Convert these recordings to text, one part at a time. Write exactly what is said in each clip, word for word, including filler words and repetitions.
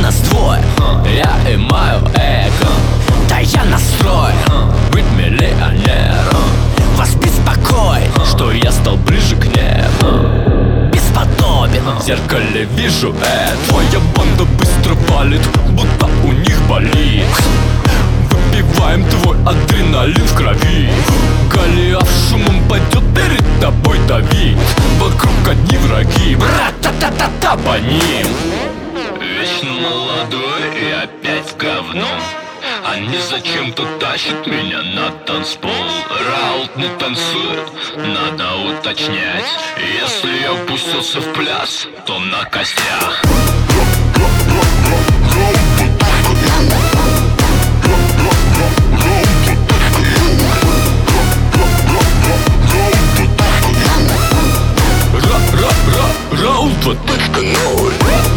нас двое, я и мое эго. Да я настроен быть миллионером. Вас беспокоит, что я стал ближе к небу. Бесподобен, в зеркале вижу это. Твоя банда быстро валит, будто у них болит. Выпиваем твой адреналин в крови. Голиаф шумом пойдет перед тобой давить. Вокруг одни враги, брат-та-та-та-та по ним. Вечно молодой и опять говно. Они зачем-то тащат меня на танцпол. Раут не танцует, надо уточнять. Если я пустился в пляс, то на костях. Раут два точка ноль.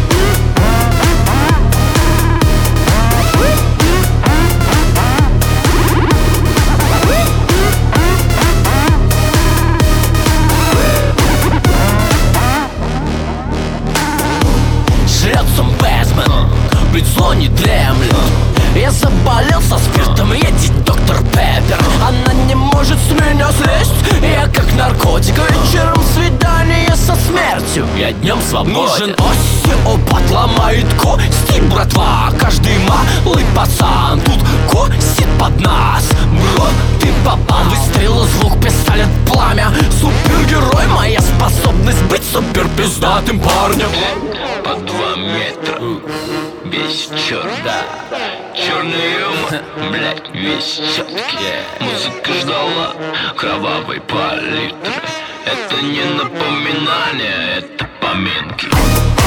Жрется Бэтмен, лицо не дремлет. Я заболел со спиртом, едет доктор Пеппер. Она не может с меня слезть, я как наркотик. Вечером свидание со смертью, я днем свободен. Нужен остеопат, ломает кости, братва. Каждый малый пацан тут косит под нас. Бро, ты попал, выстрелы, звук, пистолет, пламя. Супергерой, моя способность быть суперпиздатым парнем. По два метра, весь черт, да. Черный юмор, блять, весь четкий. Музыка ждала кровавой палитры. Это не напоминание, это поминки.